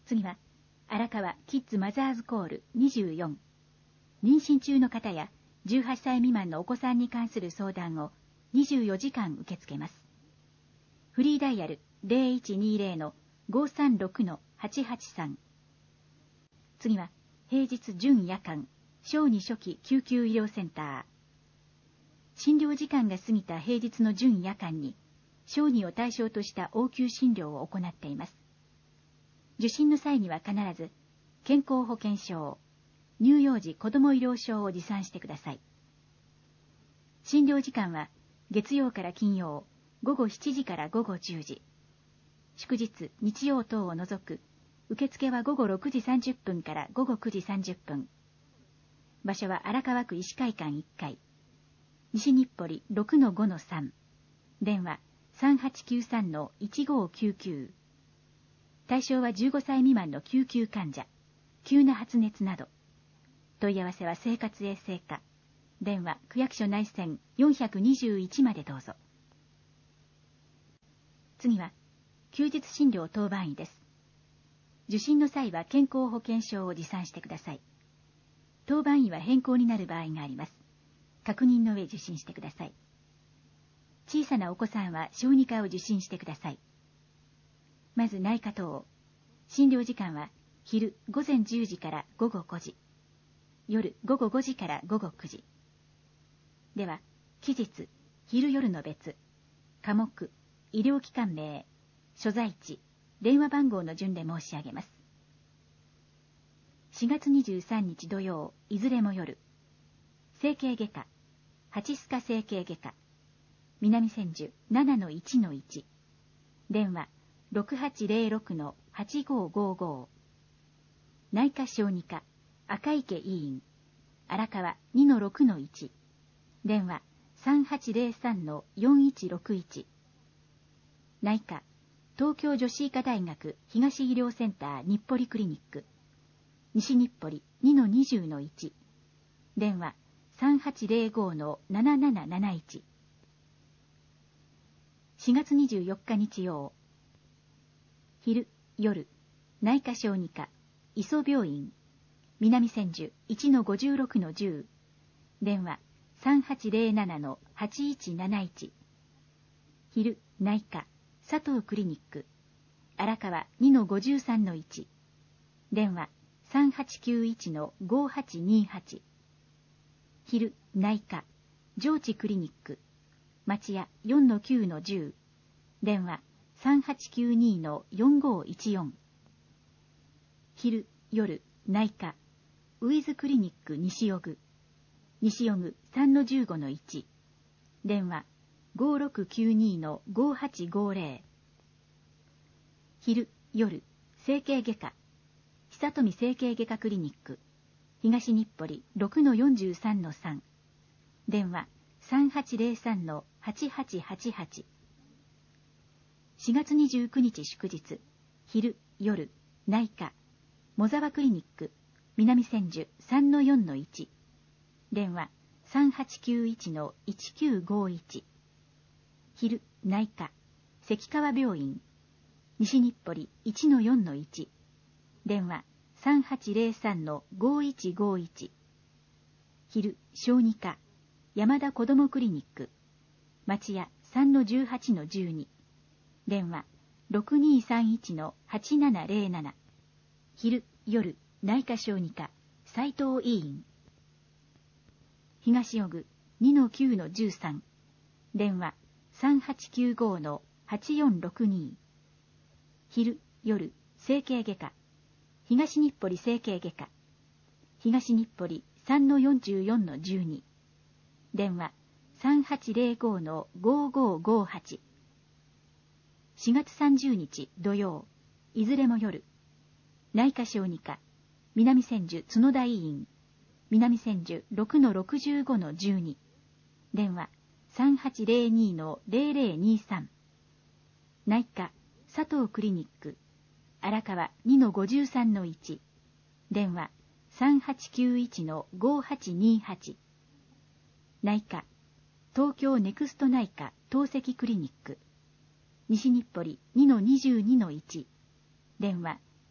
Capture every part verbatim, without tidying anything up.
次は、荒川キッズマザーズコールにじゅうよん。妊娠中の方やじゅうはっさい未満のお子さんに関する相談をにじゅうよじかん受け付けます。フリーダイヤル ゼロいちにゼロ の ごさんろく の はちはちさん。次は、平日準夜間、小児初期救急医療センター。診療時間が過ぎた平日の準夜間に、小児を対象とした応急診療を行っています。受診の際には必ず、健康保険証、乳幼児子ども医療証を持参してください。診療時間は、月曜から金曜、午後しちじから午後じゅうじ。祝日、日曜等を除く、受付は午後ろくじさんじゅっぷんから午後くじさんじゅっぷん。場所は荒川区医師会館いっかい。西日暮里 ろくのごのさん。電話 さんはちきゅうさんのいちごきゅうきゅう。対象はじゅうごさい未満の救急患者、急な発熱など。問い合わせは生活衛生課。電話区役所内線よんひゃくにじゅういちまでどうぞ。次は、休日診療当番医です。受診の際は健康保険証を持参してください。当番医は変更になる場合があります。確認の上受診してください。小さなお子さんは小児科を受診してください。まず内科等。診療時間は昼ごぜんじゅうじから午後ごじ。夜午後ごじから午後くじ。では、期日、昼夜の別、科目、医療機関名、所在地、電話番号の順で申し上げます。しがつにじゅうさんにち土曜、いずれも夜。整形外科、八須賀整形外科、南千住 ななのいちのいち。電話ろくはちゼロろくのはちごごご。内科小児科、赤池医院、荒川 にのろくのいち。電話さんはちゼロさんのよんいちろくいち。内科、東京女子医科大学東医療センター日暮里クリニック、西日暮里 にのにじゅうのいち。電話さんはちゼロごのなななななないち。しがつにじゅうよっか日曜。昼、夜、内科小児科、磯病院、南千住 いちのごじゅうろくのじゅう。電話さんはちゼロななのはちいちなないち。昼、内科、佐藤クリニック、荒川 にのごじゅうさんのいち。電話さんはちきゅういちのごはちにはち。昼、内科、上智クリニック、町屋 よんのきゅうのじゅう。電話さんはちきゅうにのよんごいちよん。昼、夜、内科、ウィズクリニック西尾具、西尾具 さんのじゅうごのいち。電話ごろくきゅうにのごはちごゼロ。昼、夜、整形外科、久富整形外科クリニック、東日暮里 ろくのよんじゅうさんのさん。電話さんはちゼロさんのはちはちはちはち。しがつにじゅうくにち祝日、昼、夜、内科、茂沢クリニック、南千住 さんのよんのいち。電話さんはちきゅういちのいちきゅうごいち。昼、内科、関川病院、西日暮里 いちのよんのいち。電話さんはちゼロさんのごいちごいち。昼、小児科、山田子どもクリニック、町屋 さんのじゅうはちのじゅうに。電話ろくにさんいちのはちななゼロなな。昼、夜、内科小児科、斉藤医院、東尾具 にのきゅうのじゅうさん。電話さんはちきゅうごのはちよんろくに。昼、夜、整形外科、東日暮里整形外科、東日暮里 さんのよんじゅうよんのじゅうに。電話さんはちゼロごのごごごはち。しがつさんじゅうにち土曜、いずれも夜。内科小児科、南千住角田医院、南千住 ろくのろくじゅうごのじゅうに。電話さんはちゼロにのゼロゼロにさん。内科、佐藤クリニック、荒川 にのごじゅうさんのいち。電話さんはちきゅういちのごはちにはち。内科、東京ネクスト内科透析クリニック、西日暮里 にのにじゅうにのいち。電話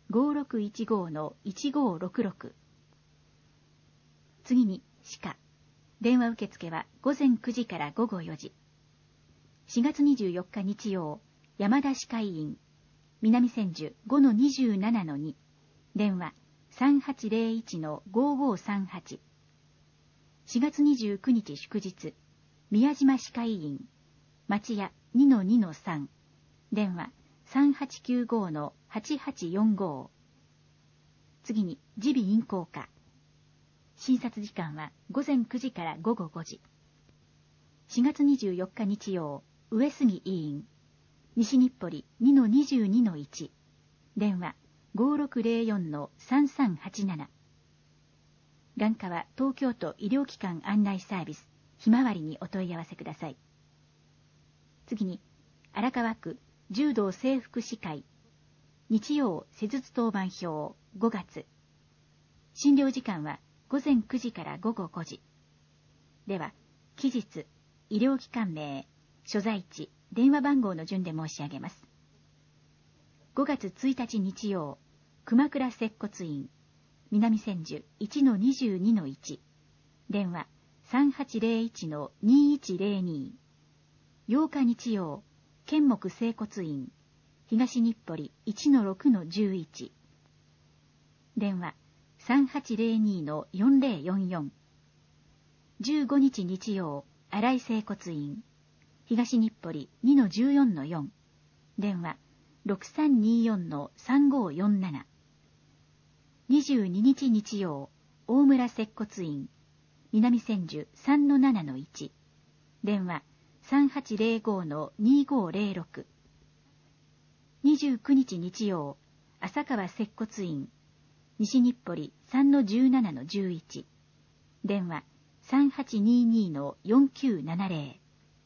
ごろくいちごのいちごろくろく。次に歯科。電話受付は午前くじから午後よじ。しがつにじゅうよっか日曜、山田歯科医院、南千住 ごのにじゅうななのに、電話 さんはちぜろいちのごごさんはち。しがつにじゅうくにち祝日、宮島歯科医院、町屋 にのにのさん、電話 さんはちきゅうごのはちはちよんご。次に耳鼻咽喉科。診察時間は午前くじから午後ごじ。しがつにじゅうよっか日曜、上杉医院、西日暮里 にのにじゅうにのいち、電話 ごろくぜろよんのさんさんはちなな。眼科は東京都医療機関案内サービスひまわりにお問い合わせください。次に荒川区柔道整復師会、日曜施術当番表ごがつ。診療時間は午前くじから午後ごじ。では期日、医療機関名、所在地、電話番号の順で申し上げます。ごがつついたち日曜、熊倉接骨院、南千住 いちのにじゅうにのいち、電話 さんはちぜろいちのにいちぜろに。ようか日曜、剣木整骨院、東日暮里 いちのろくのじゅういち、電話 さんはちぜろにのよんぜろよんよん。じゅうごにち日曜、新井整骨院、東日暮里 にのじゅうよんのよん、電話 ろくさんによんのさんごよんなな。にじゅうににち日曜、大村接骨院、南千住 さんのななのいち、電話 さんはちぜろごのにごぜろろく。にじゅうくにち日曜、浅川接骨院、西日暮里 さんのじゅうななのじゅういち、電話 さんはちににのよんきゅうななぜろ。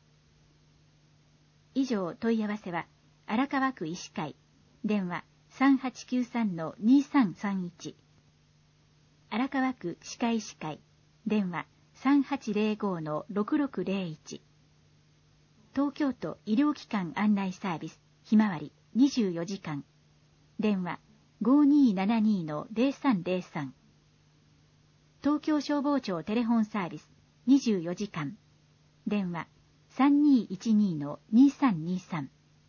以上問い合わせは荒川区医師会、電話 さんはちきゅうさんのにさんさんいち、荒川区歯科医師会、電話 さんはちぜろごのろくろくぜろいち、東京都医療機関案内サービスひまわりにじゅうよじかん、電話 ごにーななにのぜろさんぜろさん、東京消防庁テレホンサービスにじゅうよじかん、電話 さんにーいちにのにさんにさん。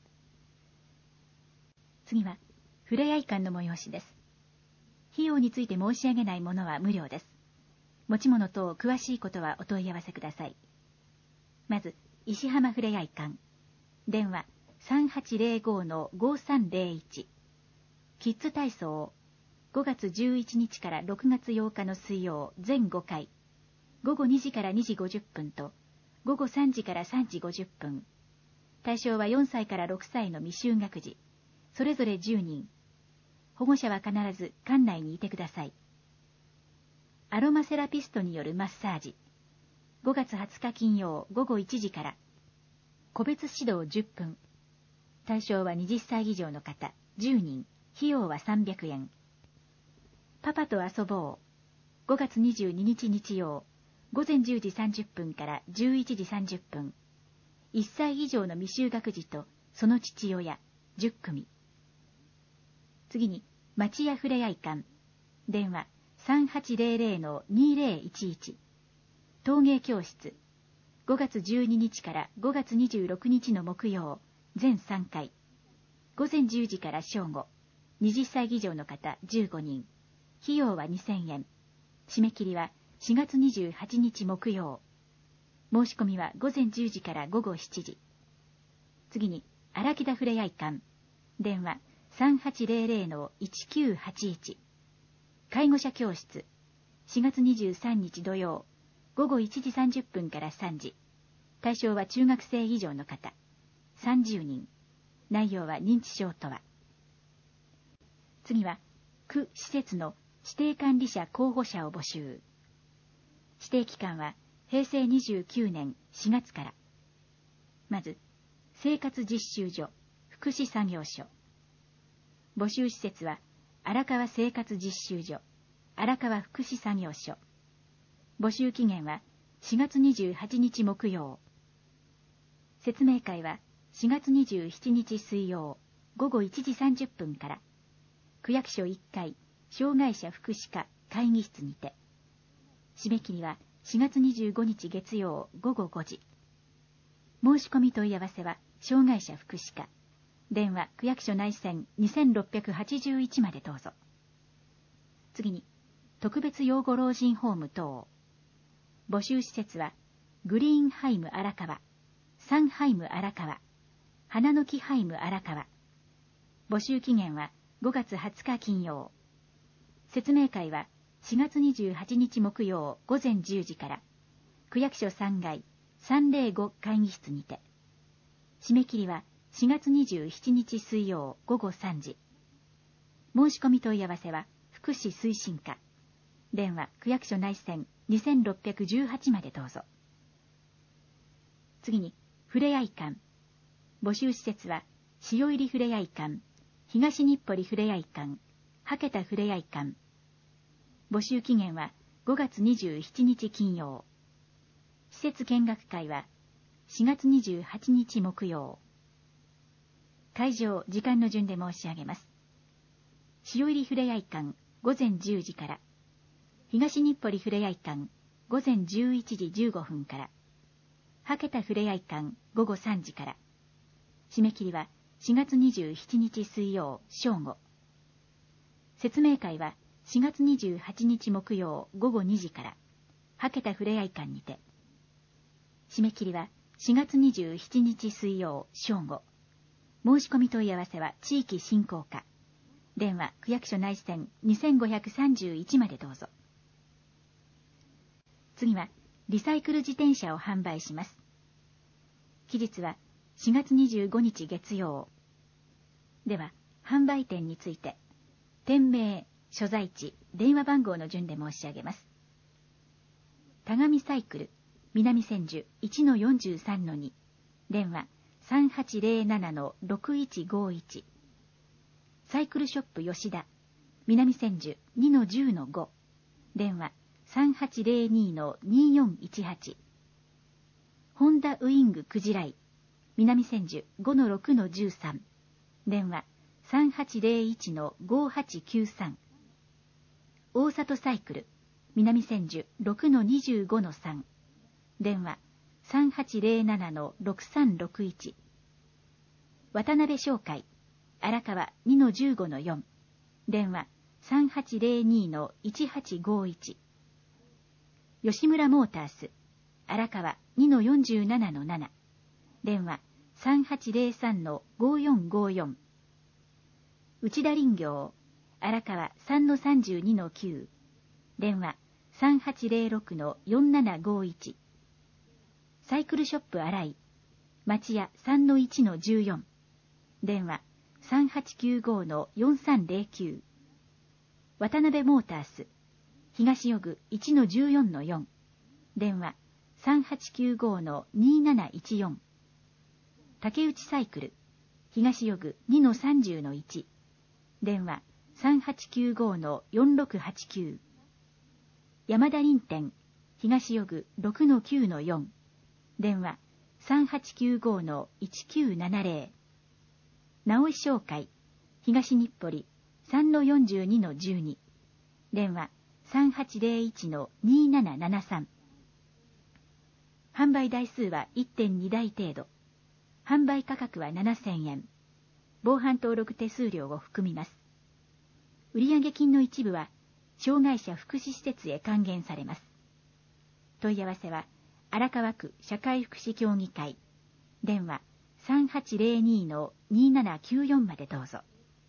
次はふれあい館の催しです。費用について申し上げないものは無料です。持ち物等詳しいことはお問い合わせください。まず石浜ふれあい館、電話 さんはちぜろごのごさんぜろいち、キッズ体操、ごがつじゅういちにちからろくがつようかの水曜全ごかい、ごごにじからにじごじゅっぷんとごごさんじからさんじごじゅっぷん。対象はよんさいからろくさいの未就学児、それぞれじゅうにん。保護者は必ず館内にいてください。アロマセラピストによるマッサージ、ごがつはつか金曜ごごいちじから。個別指導じゅっぷん。対象ははたち以上の方じゅうにん。費用はさんびゃくえん。パパと遊ぼう。ごがつにじゅうににち日曜、ごぜんじゅうじさんじゅっぷんからじゅういちじさんじゅっぷん。いっさい以上の未就学児とその父親じゅっくみ。次に町屋ふれあい館、電話 さんはちぜろぜろのにぜろいちいち、陶芸教室、ごがつじゅうににちからごがつにじゅうろくにちの木曜全さんかい、ごぜんじゅうじから正午、はたち以上の方じゅうごにん。費用はにせんえん。締め切りはしがつにじゅうはちにち木曜。申し込みはごぜんじゅうじからごごしちじ。次に荒木田ふれあい館、電話 さんはちぜろぜろのいちきゅうはちいち、介護者教室、しがつにじゅうさんにち土曜、ごごいちじさんじゅっぷんからさんじ。対象は中学生以上の方さんじゅうにん。内容は認知症とは。次は区施設の指定管理者候補者を募集。指定期間はへいせいにじゅうきゅうねんしがつから。まず生活実習所、福祉作業所。募集施設は荒川生活実習所、荒川福祉作業所。募集期限はしがつにじゅうはちにち木曜。説明会はしがつにじゅうしちにち水曜ごごいちじさんじゅっぷんから。 区役所いっかい障害者福祉課会議室にて。締め切りはしがつにじゅうごにち月曜ごごごじ。申し込み問い合わせは障害者福祉課、電話区役所内線にせんろっぴゃくはちじゅういちまでどうぞ。次に、特別養護老人ホーム等。募集施設はグリーンハイム荒川、サンハイム荒川、花の木ハイム荒川。募集期限はごがつはつか金曜。説明会はしがつにじゅうはちにち木曜午前じゅうじから区役所さんがいさんぜろご会議室にて。締め切りはしがつにじゅうしちにち水曜ごごさんじ。申し込み問い合わせは福祉推進課、電話区役所内線にせんろっぴゃくじゅうはちまでどうぞ。次に、ふれあい館。募集施設は潮入りふれあい館、東日暮里ふれあい館、はけたふれあい館。募集期限はごがつにじゅうしちにち金曜。施設見学会はしがつにじゅうはちにち木曜。会場、時間の順で申し上げます。潮入りふれあい館午前じゅうじから、東日暮里ふれあい館午前じゅういちじじゅうごふんから、はけたふれあい館午後さんじから。締め切りはしがつにじゅうしちにち水曜正午。説明会はしがつにじゅうはちにち木曜午後にじから、はけたふれあい館にて。締め切りはしがつにじゅうしちにち水曜正午。申し込み問い合わせは地域振興課、電話区役所内線にせんごひゃくさんじゅういちまでどうぞ。次はリサイクル自転車を販売します。期日はしがつにじゅうごにち月曜。では販売店について店名、所在地、電話番号の順で申し上げます。田上サイクル南千住 いちのよんじゅうさんのに、電話さんはちぜろななのろくいちごいち。サイクルショップ吉田南千住 にのじゅうのご、電話さんはちぜろにのによんいちはち。ホンダウイングクジライ南千住 ごのろくのじゅうさん、電話さんはちぜろいちのごはちきゅうさん。大里サイクル南千住 ろくのにじゅうごのさん、電話さんはちぜろななのろくさんろくいち。渡辺商会荒川 にのじゅうごのよん、電話さんはちぜろにのいちはちごいち。吉村モータース荒川 にのよんじゅうななのなな、電話さんはちぜろさんのごよんごよん。内田林業荒川 さんのさんじゅうにのきゅう、電話さんはちぜろろくのよんななごいち。サイクルショップ荒井町屋 さんのいちのじゅうよん、電話さんはちきゅうごのよんさんぜろきゅう。渡辺モータース東予具 いちのじゅうよんのよん、電話さんはちきゅうごのになないちよん。竹内サイクル東予具 にのさんじゅうのいち、電話さんはちきゅうごのよんろくはちきゅう。山田林店東予具 ろくのきゅうのよん、電話さんはちきゅうごのいちきゅうななぜろ。直井商会東日暮里 さんのよんじゅうにのじゅうに、電話さんはちぜろいちのにななななさん。販売台数は いってんにだい程度。販売価格はななせんえん。防犯登録手数料を含みます。売上金の一部は障害者福祉施設へ還元されます。問い合わせは荒川区社会福祉協議会、電話さんはちぜろにのにななきゅうよんまでどうぞ。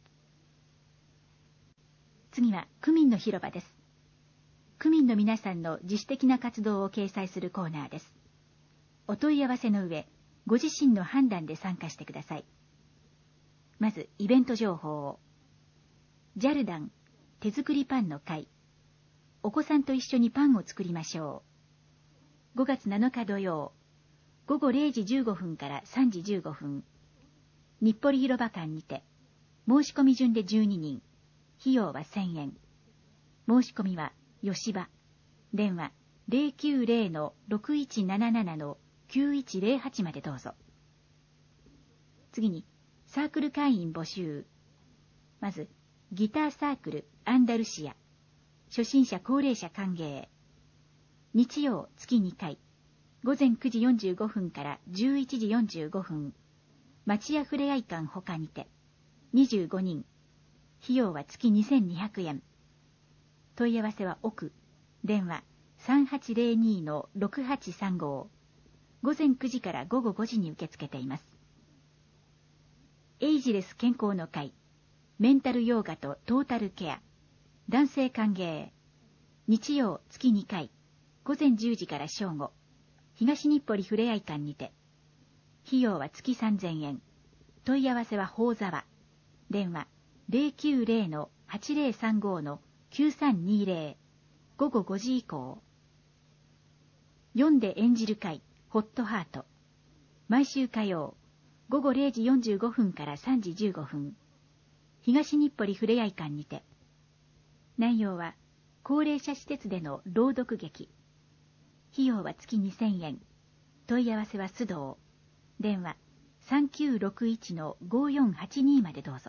次は区民の広場です。区民の皆さんの自主的な活動を掲載するコーナーです。お問い合わせの上、ご自身の判断で参加してください。まずイベント情報を。ジャルダン手作りパンの会。お子さんと一緒にパンを作りましょう。ごがつなのか土曜、ごごれいじじゅうごふんからさんじじゅうごふん。日暮里広場館にて、申し込み順でじゅうににん、費用はせんえん。申し込みは吉場、電話ぜろきゅうぜろのろくいちななななのきゅういちぜろはちまでどうぞ。次にサークル会員募集。まずギターサークルアンダルシア、初心者高齢者歓迎。日曜月にかい、ごぜんくじよんじゅうごふんからじゅういちじよんじゅうごふん、町屋ふれあい館ほかにて、にじゅうごにん、費用は月にせんにひゃくえん。問い合わせは奥、電話 さんはちぜろに のろくはちさんご、午前くじから午後ごじに受け付けています。エイジレス健康の会、メンタルヨーガとトータルケア、男性歓迎。日曜月にかい、午前じゅうじから正午、東日暮里ふれあい館にて。費用は月さんぜんえん。問い合わせは法沢。電話 ゼロきゅうゼロ のはちゼロさんご のきゅうさんにゼロ。午後ごじ以降。読んで演じる会、ホットハート。毎週火曜、午後れいじよんじゅうごふんからさんじじゅうごふん。東日暮里ふれあい館にて。内容は、高齢者施設での朗読劇。費用は月にせんえん。問い合わせは須藤。電話 さんきゅうろくいち のごよんはちに までどうぞ。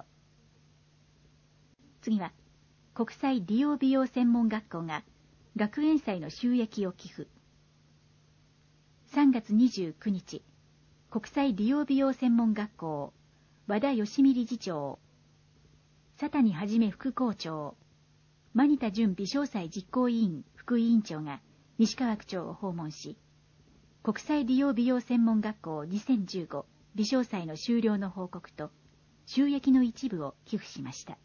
次は、国際理容美容専門学校が学園祭の収益を寄付。さんがつにじゅうくにち、国際理容美容専門学校和田義美理事長、佐谷はじめ副校長、マニタ準美商祭実行委員副委員長が西川区長を訪問し、国際理容美容専門学校にせんじゅうご美商祭の終了の報告と収益の一部を寄付しました。